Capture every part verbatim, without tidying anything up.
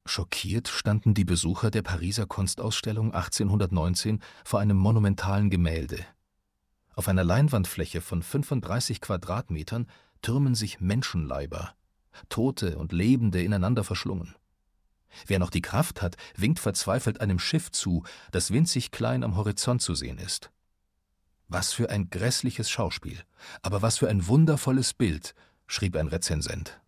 Schockiert standen die Besucher der Pariser Kunstausstellung achtzehnhundertneunzehn vor einem monumentalen Gemälde. Auf einer Leinwandfläche von fünfunddreißig Quadratmetern türmen sich Menschenleiber, Tote und Lebende ineinander verschlungen. Wer noch die Kraft hat, winkt verzweifelt einem Schiff zu, das winzig klein am Horizont zu sehen ist. »Was für ein grässliches Schauspiel, aber was für ein wundervolles Bild«, schrieb ein Rezensent.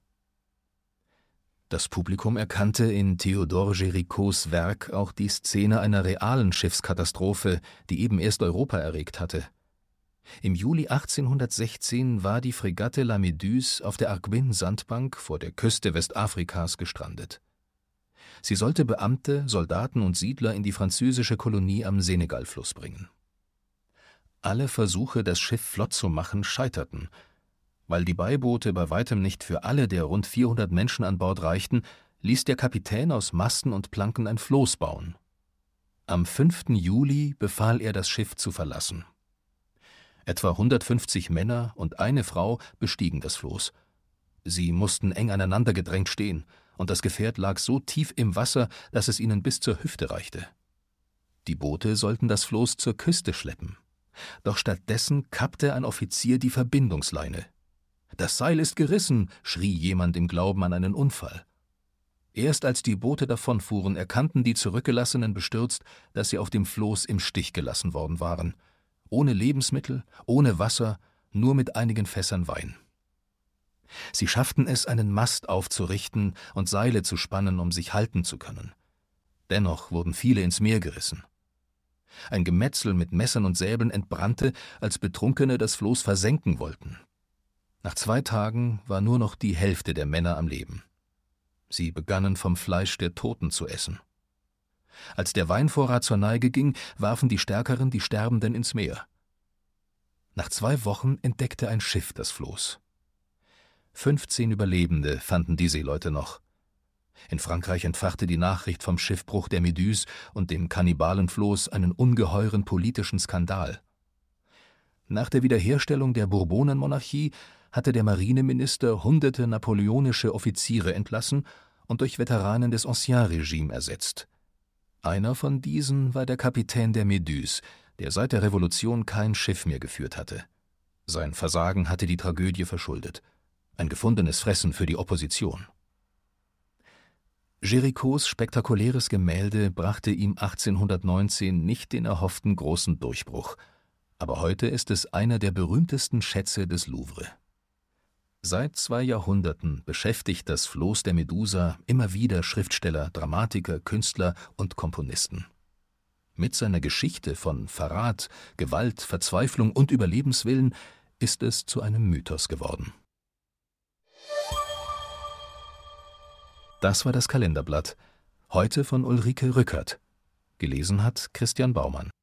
Das Publikum erkannte in Théodore Géricaults Werk auch die Szene einer realen Schiffskatastrophe, die eben erst Europa erregt hatte. Im Juli achtzehnhundertsechzehn war die Fregatte La Méduse auf der Arguin-Sandbank vor der Küste Westafrikas gestrandet. Sie sollte Beamte, Soldaten und Siedler in die französische Kolonie am Senegalfluss bringen. Alle Versuche, das Schiff flott zu machen, scheiterten. Weil die Beiboote bei weitem nicht für alle der rund vierhundert Menschen an Bord reichten, ließ der Kapitän aus Masten und Planken ein Floß bauen. Am fünften Juli befahl er, das Schiff zu verlassen. Etwa hundertfünfzig Männer und eine Frau bestiegen das Floß. Sie mussten eng aneinander gedrängt stehen, und das Gefährt lag so tief im Wasser, dass es ihnen bis zur Hüfte reichte. Die Boote sollten das Floß zur Küste schleppen. Doch stattdessen kappte ein Offizier die Verbindungsleine. »Das Seil ist gerissen«, schrie jemand im Glauben an einen Unfall. Erst als die Boote davonfuhren, erkannten die Zurückgelassenen bestürzt, dass sie auf dem Floß im Stich gelassen worden waren. Ohne Lebensmittel, ohne Wasser, nur mit einigen Fässern Wein. Sie schafften es, einen Mast aufzurichten und Seile zu spannen, um sich halten zu können. Dennoch wurden viele ins Meer gerissen. Ein Gemetzel mit Messern und Säbeln entbrannte, als Betrunkene das Floß versenken wollten. Nach zwei Tagen war nur noch die Hälfte der Männer am Leben. Sie begannen vom Fleisch der Toten zu essen. Als der Weinvorrat zur Neige ging, warfen die Stärkeren die Sterbenden ins Meer. Nach zwei Wochen entdeckte ein Schiff das Floß. Fünfzehn Überlebende fanden die Seeleute noch. In Frankreich entfachte die Nachricht vom Schiffbruch der Méduse und dem Kannibalenfloß einen ungeheuren politischen Skandal. Nach der Wiederherstellung der Bourbonenmonarchie hatte der Marineminister hunderte napoleonische Offiziere entlassen und durch Veteranen des Ancien-Regime ersetzt. Einer von diesen war der Kapitän der Méduse, der seit der Revolution kein Schiff mehr geführt hatte. Sein Versagen hatte die Tragödie verschuldet. Ein gefundenes Fressen für die Opposition. Géricaults spektakuläres Gemälde brachte ihm achtzehnhundertneunzehn nicht den erhofften großen Durchbruch, aber heute ist es einer der berühmtesten Schätze des Louvre. Seit zwei Jahrhunderten beschäftigt das Floß der Medusa immer wieder Schriftsteller, Dramatiker, Künstler und Komponisten. Mit seiner Geschichte von Verrat, Gewalt, Verzweiflung und Überlebenswillen ist es zu einem Mythos geworden. Das war das Kalenderblatt. Heute von Ulrike Rückert. Gelesen hat Christian Baumann.